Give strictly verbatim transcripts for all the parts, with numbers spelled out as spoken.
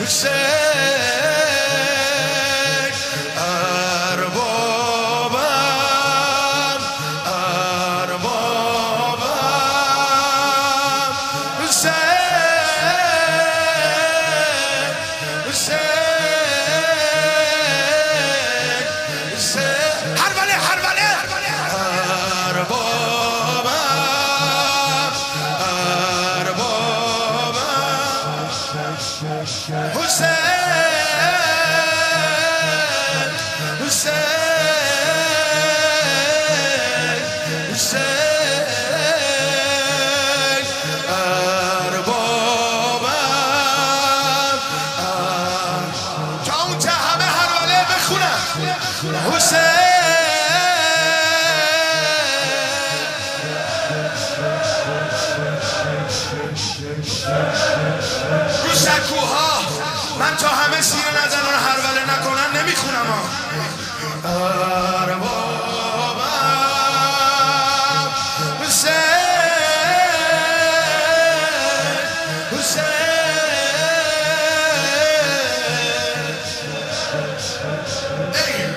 من تا همه سیر نزنان هروله نکنن نمیخونم ها. اربابم حسین حسین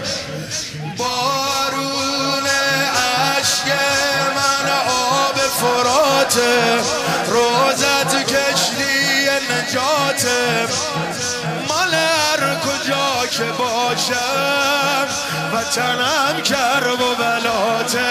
بارون عشق من آب فرات روزت کشتی نجاته مال هر کجا که باشم وطنم کرب و بلاته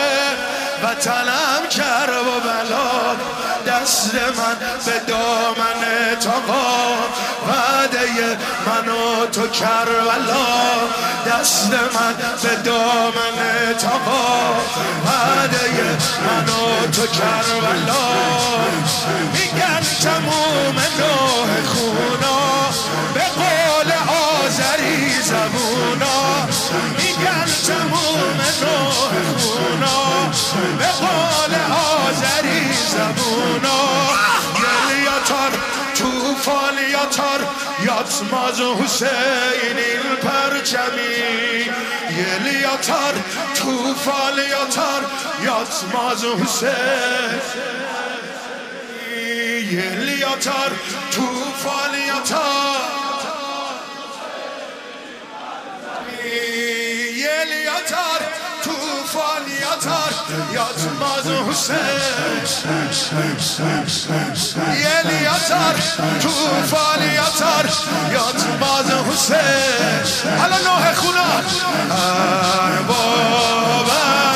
وطنم کرب و بلات دست من به دامن تاقا وعده من و تو کربلا دست من به دامن تاقا وعده من و تو کربلا میگن تموم نوح خونا به قول آذری زبونا میگن تموم نوح خونا به قول آذری زبونا گلیاتار توفان یاتار یاتماز حسین این پرچمی گلیاتار توفان یاتار یاتماز حسین یلیاتار توفان یاتار یلیاتار توفان یاتار یاتماز حسین یلیاتار توفان یاتار یاتماز حسین حالا نوح خونا اربابم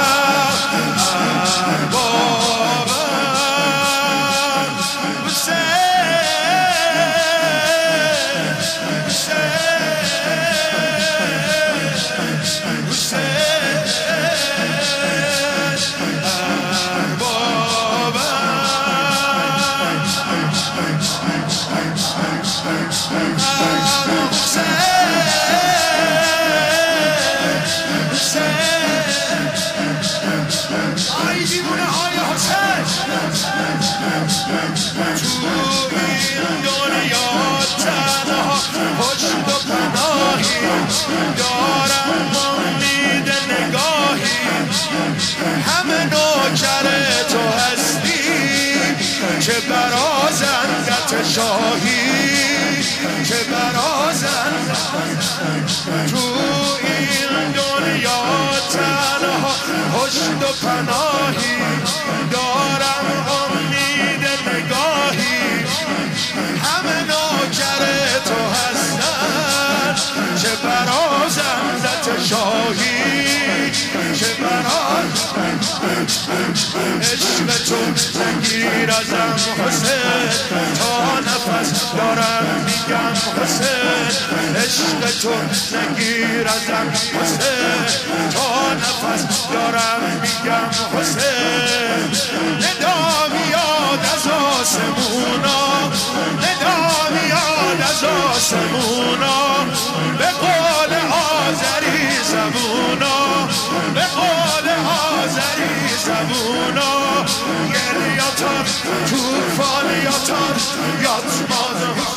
دارم امید نگاهی همه نوکر تو هستی که برازندت شاهی که برازندت تو این دنیا تنها پشت و پناهی دارم امید نگاهی همه نوکر تو هستن چه برازندت شاهی چه برازندت عشق تو نگیر ازم حسین تا نفس دارم میگم حسین عشق تو نگیر ازم حسین تا نفس دارم میگم حسین ندا میاد از آسمونا ندا میاد از آسمونا به قول آذری زبونا به قول آذری زبونا گلیاتار توفان یاتار یاتماز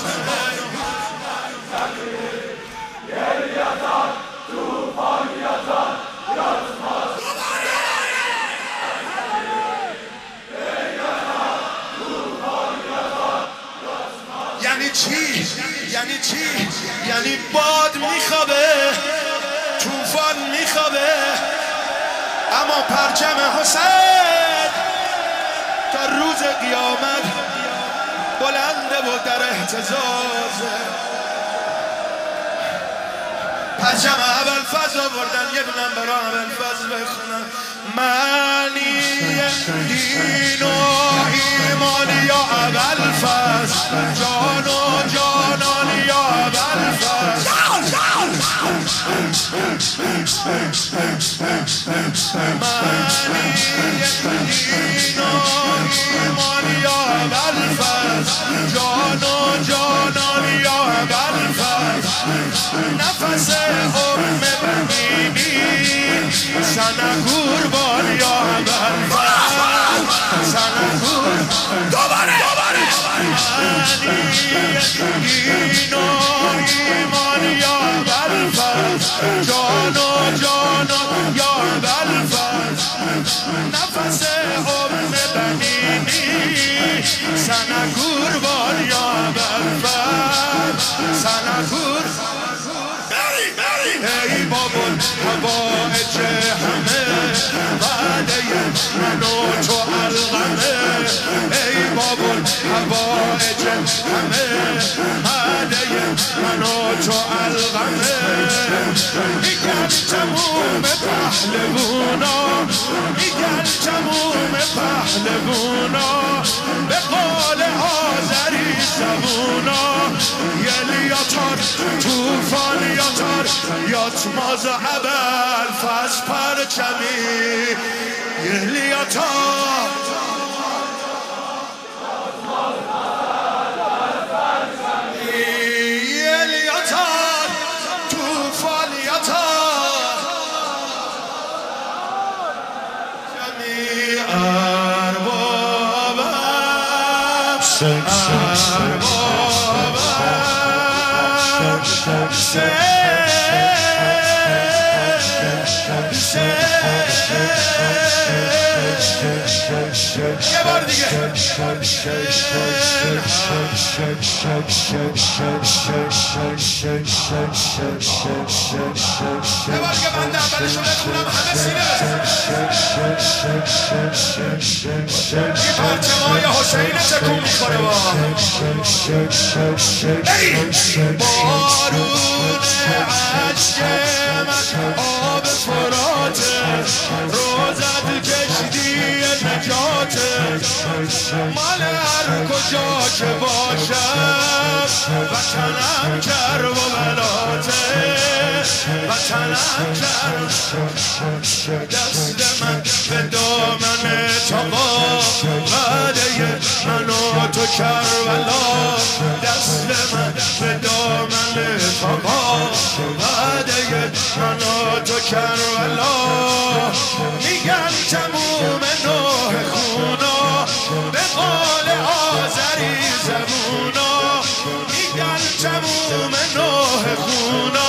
گلیاتار توفان یاتار یاتماز یعنی چی؟ یعنی چی؟ یعنی باد میخوابه، طوفان میخوابه، اما پرچم حسین تا روز قیامت بلنده و در اهتزازه. پرچم ابوالفضل آوردن، یه دونم برا ابوالفضل بخونم. معنی دین و ایمان یا ابوالفضل، جان و جانان یا ابوالفضل. معنی دین و ایمان یا ابوالفضل، جان و جانان یا ابوالفضل. نفس ام بنینی سنه قربان یا ابوالفضل، سنه قربان. دوباره دوباره دین و ایمان یا ابوالفضل، جان و جانان یا ابوالفضل. نفس ام بنینی سنه قربان یا ابوالفضل، سنه قربان. ای بابل هوایج همه وعده من و تو الغمه. ای بابل هوایج همه وعده من و تو الغمه. میگن تموم پهلوونا، میگن تموم پهلوونا، به قول آذری زبونا. یلیاتار توفان یاتار، یاتماز ابوالفضل پرچمی. یلیاتار یلیاتار توفان یاتار، جمی اربابم یه بار دیگه. یه بار که من اولشو بخونم همه سینه بزن. این پرچمای حسین تکون میخوره. با بارون عشق من آب فراته، روزت کشتی نجاته. مال هر کجا که باشم وطنم کرب و بلاته، وطنم کرب. دست من به دامن تقا، وعده من و تو کربلا. دست من به دامن تقا، وعده من و تو کربلا. میگن تموم نوح خونا، به قول آذری زبونا. میگن تموم نوح خونا.